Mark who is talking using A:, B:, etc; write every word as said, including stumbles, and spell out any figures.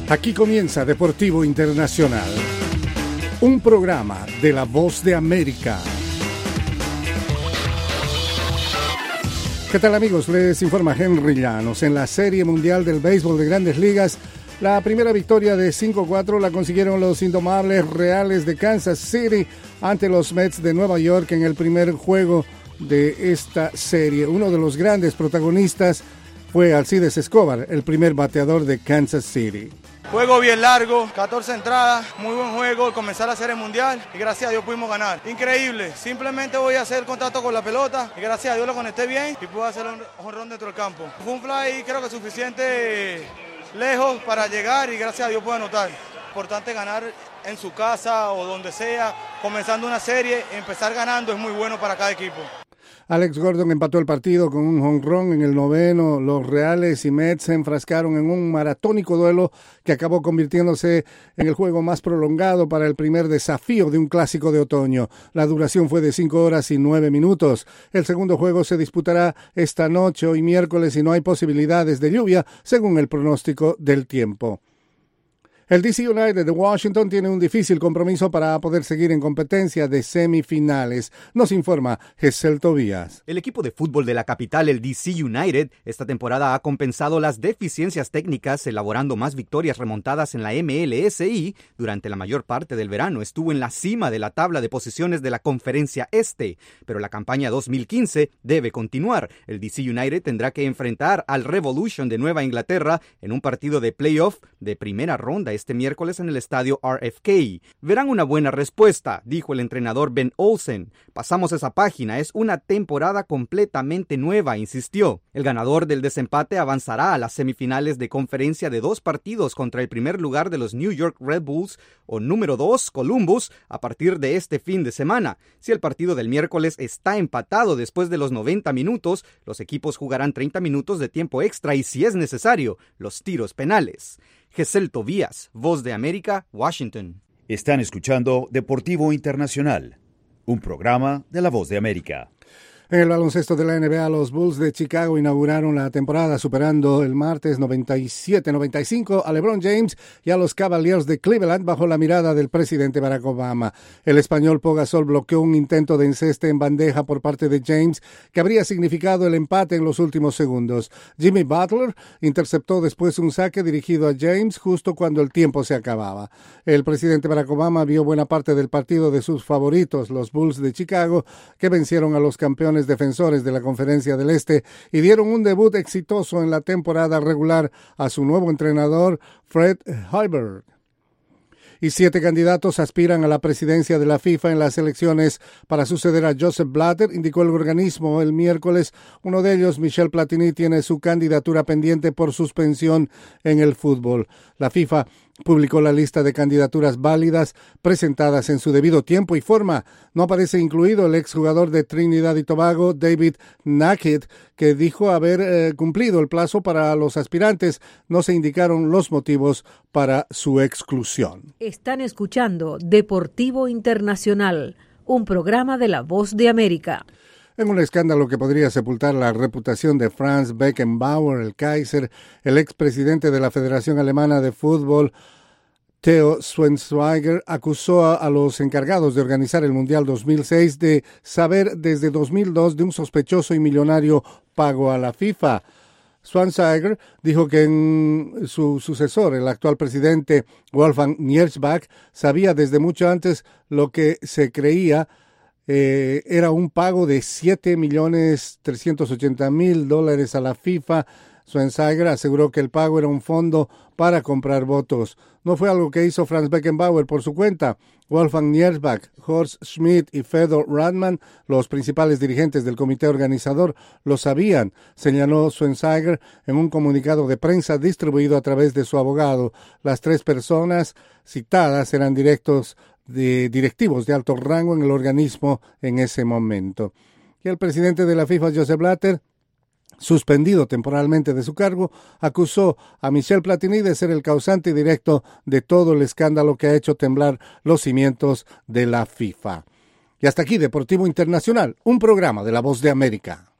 A: Aquí comienza Deportivo Internacional, un programa de La Voz de América. ¿Qué tal, amigos? Les informa Henry Llanos. En la Serie Mundial del Béisbol de Grandes Ligas, la primera victoria de cinco a cuatro la consiguieron los indomables Reales de Kansas City ante los Mets de Nueva York en el primer juego de esta serie. Uno de los grandes protagonistas fue Alcides Escobar, el primer bateador de Kansas City.
B: Juego bien largo, catorce entradas, muy buen juego, comenzar la serie mundial y gracias a Dios pudimos ganar. Increíble, simplemente voy a hacer contacto con la pelota y gracias a Dios lo conecté bien y pude hacer un jonrón dentro del campo. Fue un fly creo que suficiente lejos para llegar y gracias a Dios pude anotar. Importante ganar en su casa o donde sea, comenzando una serie, empezar ganando es muy bueno para cada equipo.
A: Alex Gordon empató el partido con un jonrón en el noveno. Los Reales y Mets se enfrascaron en un maratónico duelo que acabó convirtiéndose en el juego más prolongado para el primer desafío de un clásico de otoño. La duración fue de cinco horas y nueve minutos. El segundo juego se disputará esta noche, hoy miércoles, y no hay posibilidades de lluvia, según el pronóstico del tiempo. El D C United de Washington tiene un difícil compromiso para poder seguir en competencia de semifinales. Nos informa Gesell Tobías.
C: El equipo de fútbol de la capital, el D C United, esta temporada ha compensado las deficiencias técnicas elaborando más victorias remontadas en la M L S y durante la mayor parte del verano estuvo en la cima de la tabla de posiciones de la Conferencia Este. Pero la campaña dos mil quince debe continuar. El D C United tendrá que enfrentar al Revolution de Nueva Inglaterra en un partido de playoff de primera ronda este miércoles en el estadio R F K. Verán una buena respuesta, dijo el entrenador Ben Olsen. Pasamos esa página, es una temporada completamente nueva, insistió. El ganador del desempate avanzará a las semifinales de conferencia de dos partidos contra el primer lugar de los New York Red Bulls o número dos, Columbus, a partir de este fin de semana. Si el partido del miércoles está empatado después de los noventa minutos, los equipos jugarán treinta minutos de tiempo extra y, si es necesario, los tiros penales. Gesell Tobías, Voz de América, Washington.
D: Están escuchando Deportivo Internacional, un programa de La Voz de América.
A: En el baloncesto de la N B A, los Bulls de Chicago inauguraron la temporada superando el martes noventa y siete noventa y cinco a LeBron James y a los Cavaliers de Cleveland bajo la mirada del presidente Barack Obama. El español Pau Gasol bloqueó un intento de enceste en bandeja por parte de James que habría significado el empate en los últimos segundos. Jimmy Butler interceptó después un saque dirigido a James justo cuando el tiempo se acababa. El presidente Barack Obama vio buena parte del partido de sus favoritos, los Bulls de Chicago, que vencieron a los campeones defensores de la Conferencia del Este y dieron un debut exitoso en la temporada regular a su nuevo entrenador, Fred Hoiberg. Y siete candidatos aspiran a la presidencia de la FIFA en las elecciones para suceder a Joseph Blatter, indicó el organismo el miércoles. Uno de ellos, Michel Platini, tiene su candidatura pendiente por suspensión en el fútbol. La FIFA publicó la lista de candidaturas válidas presentadas en su debido tiempo y forma. No aparece incluido el exjugador de Trinidad y Tobago, David Nackett, que dijo haber eh, cumplido el plazo para los aspirantes. No se indicaron los motivos para su exclusión.
E: Están escuchando Deportivo Internacional, un programa de La Voz de América.
A: En un escándalo que podría sepultar la reputación de Franz Beckenbauer, el Kaiser, el expresidente de la Federación Alemana de Fútbol, Theo Schweinsteiger, acusó a, a los encargados de organizar el Mundial dos mil seis de saber desde dos mil dos de un sospechoso y millonario pago a la FIFA. Schweinsteiger dijo que en su sucesor, el actual presidente Wolfgang Niersbach, sabía desde mucho antes lo que se creía Eh, era un pago de siete millones trescientos ochenta mil dólares a la FIFA. Schweinsteiger aseguró que el pago era un fondo para comprar votos. No fue algo que hizo Franz Beckenbauer por su cuenta. Wolfgang Niersbach, Horst Schmidt y Fedor Radman, los principales dirigentes del comité organizador, lo sabían, señaló Schweinsteiger en un comunicado de prensa distribuido a través de su abogado. Las tres personas citadas eran directos de directivos de alto rango en el organismo en ese momento. Y el presidente de la FIFA, Joseph Blatter, suspendido temporalmente de su cargo, acusó a Michel Platini de ser el causante directo de todo el escándalo que ha hecho temblar los cimientos de la FIFA. Y hasta aquí Deportivo Internacional, un programa de La Voz de América.